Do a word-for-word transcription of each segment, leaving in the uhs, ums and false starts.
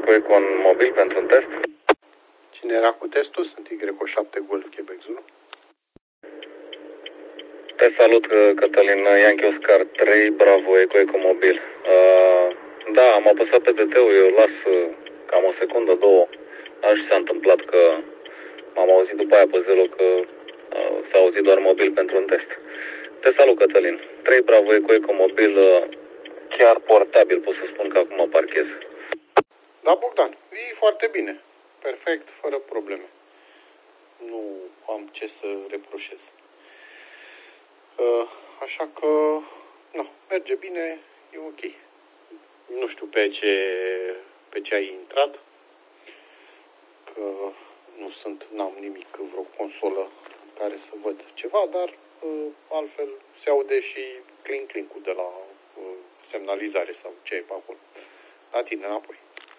Eco Eco în mobil pentru un test. Cine era cu testul? Sunt Y șapte Golf Quebec Zulu. Te salut, Cătălin, Yankee Oscar trei, Bravo, Eco Eco mobil. Uh, da, am apăsat pe D T-ul, eu las uh, cam o secundă, două. Așa s-a întâmplat că m-am auzit după aia pe zero că uh, s-a auzit doar mobil pentru un test. Te salut, Cătălin. trei, Bravo, Eco Eco mobil, uh, chiar portabil, pot să spun că acum mă parchez. Da, Bogdan, e foarte bine. Perfect, fără probleme. Nu am ce să reproșez. Uh, așa că, nu, merge bine, e ok. Nu știu pe ce, pe ce ai intrat, că nu sunt, n-am nimic, vreo consolă în care să văd ceva, dar uh, altfel se aude și clink-clink-ul de la uh, semnalizare sau ce e pe acolo. La tine, înapoi.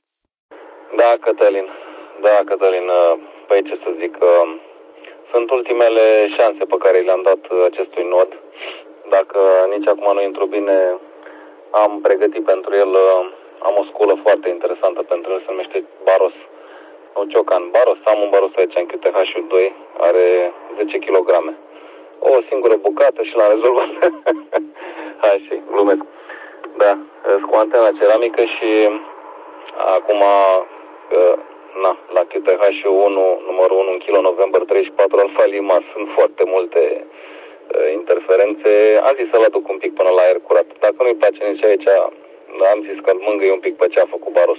Da, Cătălin, da, Cătălin, uh, păi ce să zic, uh, sunt ultimele șanse pe care le-am dat acestui nod. Dacă nici acum nu intru bine, am pregătit pentru el, am o sculă foarte interesantă pentru el, se numește Baros. Nu, Ciocan Baros, am un Baros aici în Q T H doi, are zece kilograme. O singură bucată și l-am rezolvat. Hai și glumesc. Da, sunt cu antena ceramică și acum, na, la Q T H unu, numărul unu, în Kilo November treizeci și patru, Alfa Lima, sunt foarte multe interferențe. Am zis să-l aduc un pic până la aer curat. Dacă nu-i place nici aici, am zis că mângâi un pic pe ce a făcut Baros.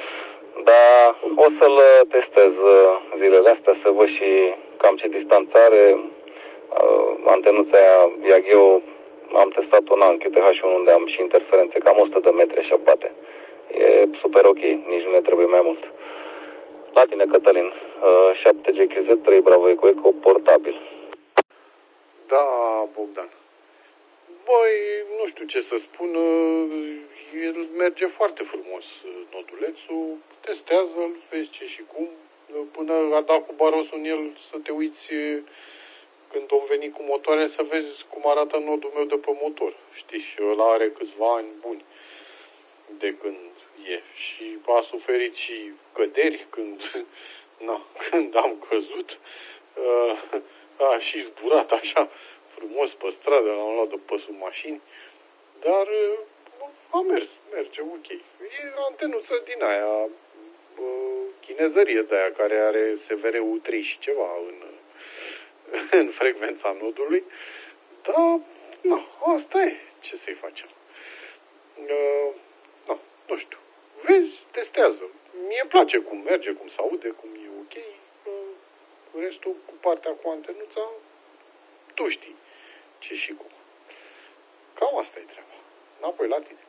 Dar o să-l testez zilele astea, să văd și cam ce distanțare. Antenuța aia Yageo am testat-o în Q T H unu, unde am și interferențe, cam o sută de metri așa bate. E super ok, nici nu ne trebuie mai mult. La tine, Cătălin, șapte G Q Z trei, Bravo, Eco Eco, portabil. Da, Bogdan. Băi, nu știu ce să spun, el merge foarte frumos, nodulețul, testează-l, vezi ce și cum, până a dat cu Barosul în el să te uiți când om veni cu motoare să vezi cum arată nodul meu de pe motor. Știi, și ăla are câțiva ani buni de când e și a suferit și căderi când, na, când am căzut, a și zburat așa frumos pe stradă, l-am luat de pe sub mașini, dar a mers, merge ok. E antenuță din aia, chinezărie de aia care are S V R U trei și ceva în, în frecvența nodului, dar, nu, asta e, ce să-i facem. Uh, nu, nu știu, vezi, testează. Mie îmi place cum merge, cum se aude, cum e ok, uh, restul cu partea cu antenuța, tu știi ce și cum. Cam asta e treaba. Înapoi la tine.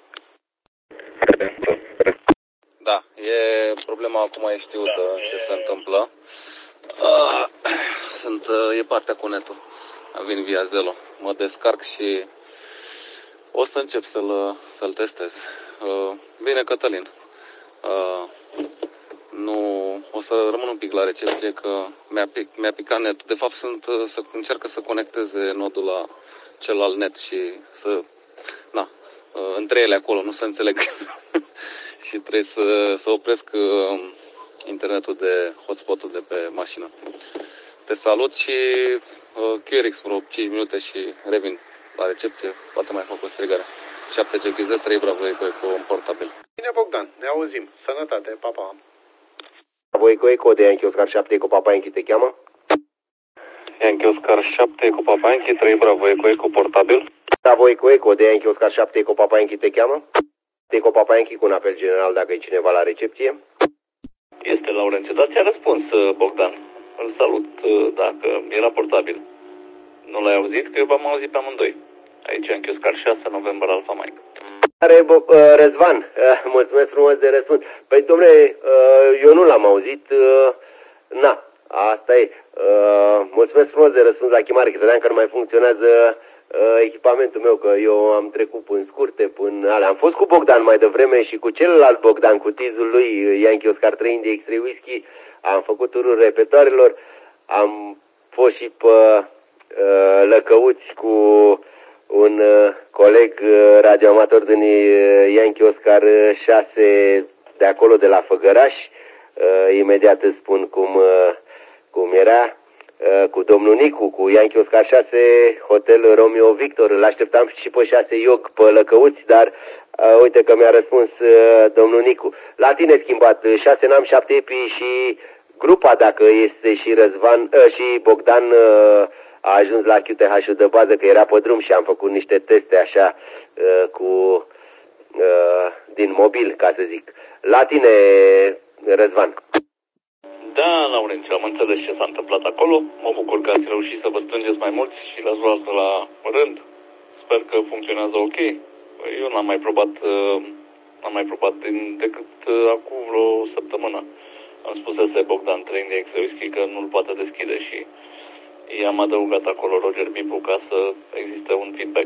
Da, e problema acum e știută ce se întâmplă. Uh, sunt, uh, e partea cu netul. Am venit via Zelo. Mă descarc și o să încep să-l, să-l testez. Uh, bine, Cătălin. Uh, nu, o să rămân un pic la recepție că mi-a, pic, mi-a picat netul. De fapt, sunt, să încercă să conecteze nodul la celălalt net și să, na, uh, între ele acolo, nu se înțeleg. Și trebuie să, să opresc uh, internetul de hotspot-ul de pe mașină. Te salut și uh, Q R X vreo cinci minute și revin la recepție. Poate mai fac o strigare. șapte G Q Z trei, Bravo, Eco Eco, portabil. Bine, Bogdan, ne auzim. Sănătate, pa, pa. Bravo, Eco Eco de Yankee Oscar șapte, Eco Papa Yankee te cheamă? Yankee Oscar șapte, Eco Papa Yankee trei, Bravo, Eco Eco, portabil. Bravo, Eco Eco de Yankee Oscar șapte, Eco Papa Yankee te cheamă? Eco Papa Yankee cu un apel general dacă e cineva la recepție. Este Laurențiu, dar ți-a răspuns, Bogdan. Îl salut, dacă era portabil. Nu l-ai auzit? Că eu v-am auzit pe amândoi. Aici Yankee Oscar șase, November Alpha Mike. Are, uh, Răzvan, uh, mulțumesc frumos de răspuns. Păi, domnule, uh, eu nu l-am auzit. Uh, na, asta e. Uh, mulțumesc frumos de răspuns la chemare, că vedeam că nu mai funcționează uh, echipamentul meu, că eu am trecut până scurte, până alea. Am fost cu Bogdan mai devreme și cu celălalt Bogdan, cu tizul lui, Yankee Oscar trei, India X trei Whisky. Am făcut turul repetoarelor. Am fost și pe uh, Lăcăuți cu un uh, coleg uh, radioamator din uh, Yankee Oscar șase de acolo, de la Făgăraș. Uh, imediat îți spun cum, uh, cum era. Uh, cu domnul Nicu, cu Yankee Oscar șase, Hotel Romeo Victor. Îl așteptam și pe șase Ioc pe Lăcăuți, dar uh, uite că mi-a răspuns uh, domnul Nicu. La tine schimbat, șase N A M, șapte Epi și grupa, dacă este și Răzvan, uh, și Bogdan uh, a ajuns la Q T H-ul de bază, că era pe drum și am făcut niște teste așa uh, cu uh, din mobil, ca să zic. La tine, Răzvan. Da, Laurențiu, am înțeles ce s-a întâmplat acolo. Mă bucur că ați reușit să vă strângeți mai mulți și l-ați luat la rând. Sper că funcționează ok. Eu n-am mai probat, n-am mai probat din, decât acum vreo săptămână. Am spusese Bogdan trei de Whisky că nu-l poate deschide și i-am adăugat acolo Roger Bibu ca să existe un feedback.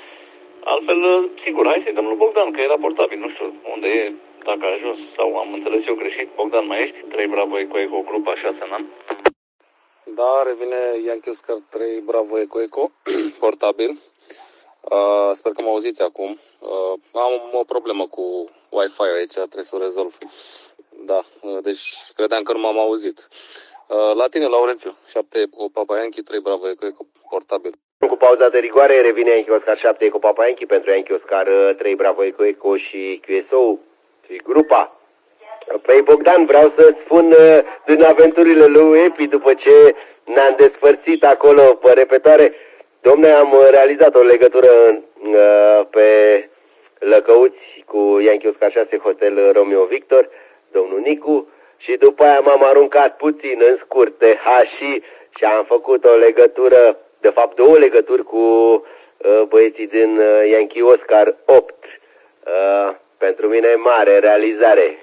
Altfel, sigur, hai să-i dăm lui Bogdan, că era portabil, nu știu unde e, dacă a ajuns sau am înțeles eu greșit. Bogdan, mai ești? trei Bravo Eco Eco, grupa șase N A M. Da, revine Yankee Oscar trei Bravo Eco Eco, portabil. Uh, sper că mă auziți acum. Uh, am o problemă cu Wi-Fi aici, trebuie să o rezolv. Da, uh, deci credeam că nu m-am auzit. Uh, la tine, Laurențiu, șapte Eco Papa Yankee, trei Bravo Eco Eco, portabil. Cu pauza de rigoare revine Yankee Oscar șapte Eco Papa Yankee pentru Yankee Oscar trei Bravo Eco Eco și Q S O și grupa. Păi Bogdan, vreau să-ți spun uh, din aventurile lui Epi după ce ne-am despărțit acolo pe repetoare. Dom'le, am realizat o legătură uh, pe Lăcăuți cu Yankee Oscar șase Hotel Romeo Victor, domnul Nicu, și după aia m-am aruncat puțin în scurt de Hași și am făcut o legătură, de fapt două legături cu uh, băieții din uh, Yankee Oscar opt. Uh, pentru mine mare realizare,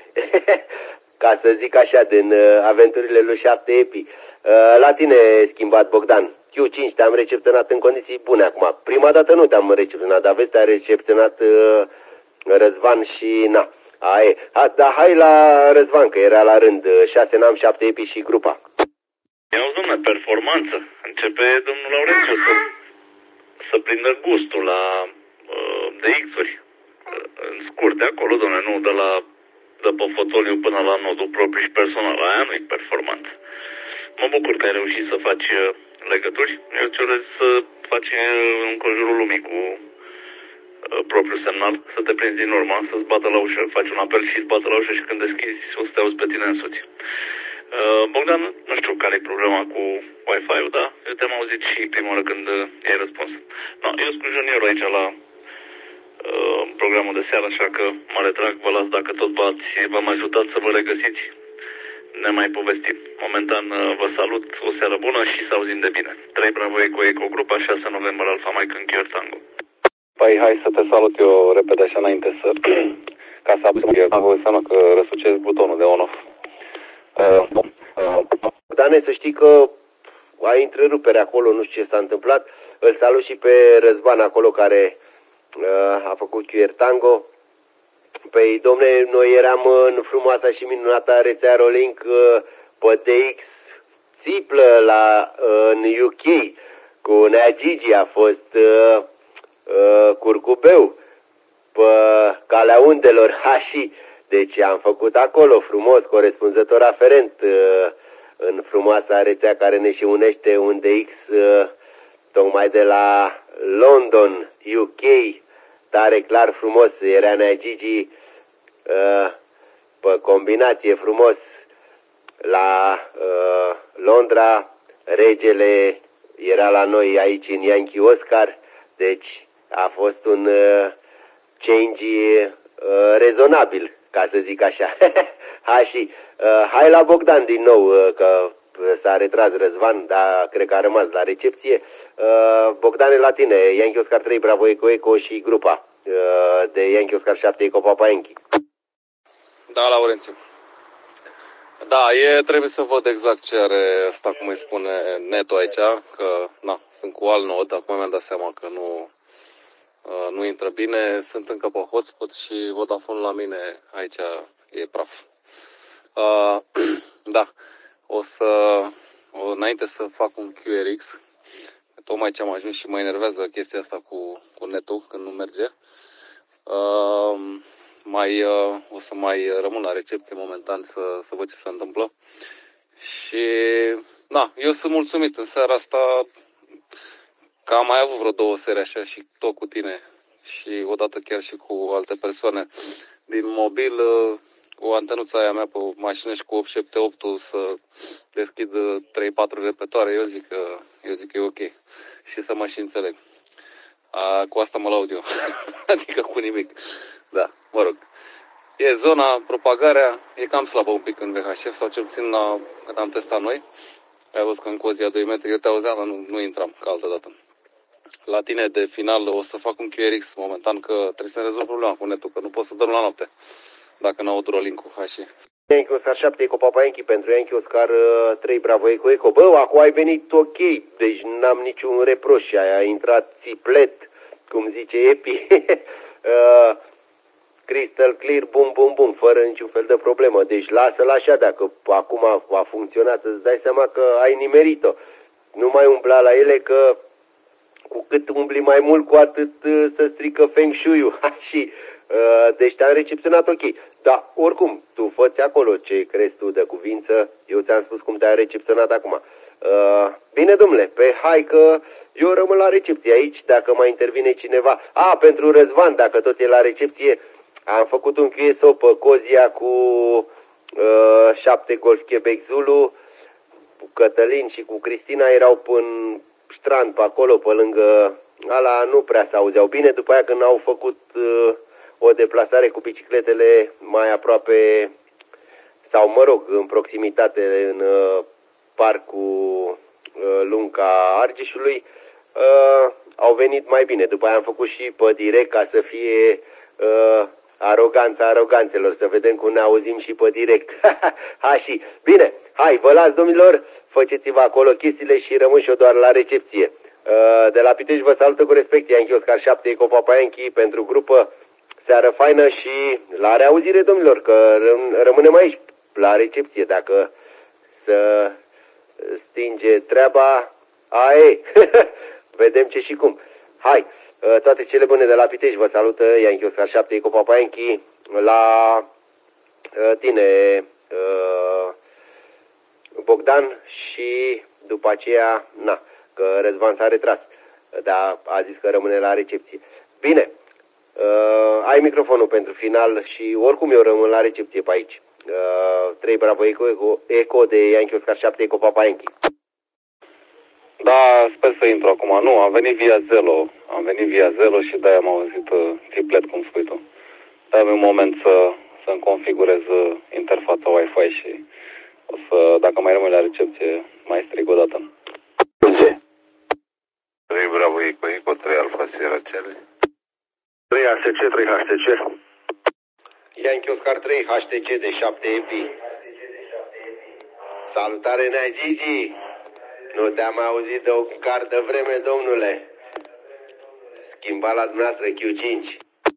ca să zic așa, din uh, aventurile lui șapte Epi. Uh, la tine, schimbat Bogdan, Q cinci te-am recepționat în condiții bune acum. Prima dată nu te-am recepționat, dar vezi, te-a recepționat uh, Răzvan și na. Aie. Ha, dar hai la Răzvan, că era la rând, șase N A M, șapte Epi și grupa. Iau, domnule, performanță. Începe domnul Laurențiu să, să prindă gustul la uh, D X-uri. În scurt, de acolo, domnule, nu de la de pe fotoliu până la nodul propriu și personal. Aia nu-i performanță. Mă bucur că ai reușit să faci legături. Eu ți urez să faci în conjurul lumii cu uh, propriul semnal, să te prinzi din urmă, să-ți bată la ușă, faci un apel și îți bată la ușă și când deschizi o să te auzi pe tine însuți. Uh, Bogdan, nu știu care e problema cu Wi-Fi-ul, dar eu te-am auzit și prima oară când uh, ai răspuns. No, eu sunt junior aici la uh, programul de seară, așa că mă retrag, vă las dacă tot v-am ajutat să vă regăsiți. Ne mai povestim. Momentan uh, vă salut, o seară bună și să auzim de bine. trei Bravo Eco Eco, grupa șase November Alpha Mike în Chior Tango. Păi hai să te salut eu repede așa înainte să... ca să apăs, înseamnă că răsucesc butonul de on-off. Uh, uh, Dane, să știi că ai întrerupere acolo, nu știu ce s-a întâmplat. Îl salut și pe Răzvan acolo care uh, a făcut Q R Tango. Păi, domne, noi eram în frumoasa și minunata rețea Rolink uh, pe D X țiplă la, uh, în U K cu Nea Gigi, a fost uh, uh, curcubeu pe calea undelor Hași. Deci am făcut acolo frumos, corespunzător aferent uh, în frumoasa rețea care ne și unește un D X uh, tocmai de la London, U K, tare clar frumos, era Nea Gigi uh, pe combinație frumos la uh, Londra, regele era la noi aici în Yankee Oscar, deci a fost un uh, change uh, rezonabil, ca să zic așa. Ha, și uh, hai la Bogdan din nou, uh, că s-a retras Răzvan, dar cred că a rămas la recepție. Uh, Bogdan, la tine, Yankee Oscar trei Bravo Eco Eco și grupa uh, de Yankee Oscar șapte Eco Papa Yankee. Da, Laurențiu. Da, e, trebuie să văd exact ce are asta, cum îi spune netul aici, că na, sunt cu alt nod, acum mi-am dat seama că nu, uh, nu intră bine, sunt încă pe hotspot și Vodafone la mine aici e praf. Uh, da, o să, o, înainte să fac un Q R X, tocmai ce am ajuns și mă enervează chestia asta cu, cu netul când nu merge. Uh, mai, uh, o să mai rămân la recepție momentan să, să văd ce se întâmplă. Și, na, eu sunt mulțumit în seara asta că am mai avut vreo două serii așa și tot cu tine și odată chiar și cu alte persoane din mobil, cu antenuța aia mea pe mașină și cu opt șapte opt să deschid trei patru repetoare, eu zic că, eu zic că e ok și să mă și înțeleg. A, cu asta mă laud eu, adică cu nimic. Da, mă rog. E zona, propagarea, e cam slabă un pic în V H F, sau cel puțin la, când am testat noi. Ai văzut că în cozia doi metri, eu te auzeam, dar nu, nu intram ca altă dată. La tine de final o să fac un Q R X momentan, că trebuie să rezolv problema cu netul, că nu pot să dorm la noapte, dacă n-aud rolling-ul. Hai și... Yankee Oscar șapte, Eco Papa Yankee pentru Yankee Oscar trei, Bravo Eco Eco. Bă, acum ai venit ok, deci n-am niciun reproș, ai intrat țiplet, cum zice Epi. uh, Crystal clear, bum, bum, bum, fără niciun fel de problemă. Deci lasă-l așa, dacă acum a, a funcționat, îți dai seama că ai nimerit-o. Nu mai umbla la ele, că cu cât umbli mai mult, cu atât uh, să strică Feng Shui-ul. Și, uh, deci te-am recepționat ok. Dar, oricum, tu fă-ți acolo ce crezi tu de cuvință. Eu ți-am spus cum te-am recepționat acum. Uh, bine, domnule, pe hai că eu rămân la recepție aici, dacă mai intervine cineva. A, pentru Răzvan, dacă tot e la recepție, am făcut un Q S O pe Cozia cu uh, șapte Golf Quebec Zulu, cu Cătălin și cu Cristina, erau până strand pe acolo, pe lângă ala, nu prea s-auzeau bine. După aia când au făcut uh, o deplasare cu bicicletele mai aproape, sau mă rog, în proximitate, în uh, parcul uh, Lunca Argeșului, uh, au venit mai bine. După aia am făcut și pe direct, ca să fie uh, aroganța aroganțelor, să vedem cum ne auzim și pe direct. Ha, și bine, hai, vă las, domnilor, faceți-vă acolo chestiile și rămân și eu doar la recepție. Uh, de la Pitești vă salută cu respect, Yankee Oscar șapte, Eco Papa Yankee, pentru grupă. Seară faină și la reauzire, domnilor, că rămânem aici la recepție. Dacă să stinge treaba, ae, vedem ce și cum. Hai, toate cele bune de la Pitești, vă salută Yankee Oscar șapte, Eco Papa Yankee, la tine, Bogdan, și după aceea, na, că Răzvan s-a retras, dar a zis că rămâne la recepție. Bine. Uh, ai microfonul pentru final și oricum eu rămân la recepție pe aici. Uh, trei Bravo Eco, Eco, Eco de Yankee Oscar șapte, Eco Papa Yankee. Da, sper să intru acum. Nu, am venit via Zelo. Am venit via Zelo și de-aia am auzit uh, triplet, cum spui tu. Dar am un moment să, să-mi configurez uh, interfața Wi-Fi și o să, dacă mai rămân la recepție, mai strig o dată. trei Bravo Eco, Eco trei Alfa Sierra Charlie. trei H T C, trei H T C. Yankee Oscar trei, H T C de șapte E P. Salutare, Nea Gigi. Nu te-am auzit de o cardă vreme, domnule. Schimba la dumneavoastră Q cinci.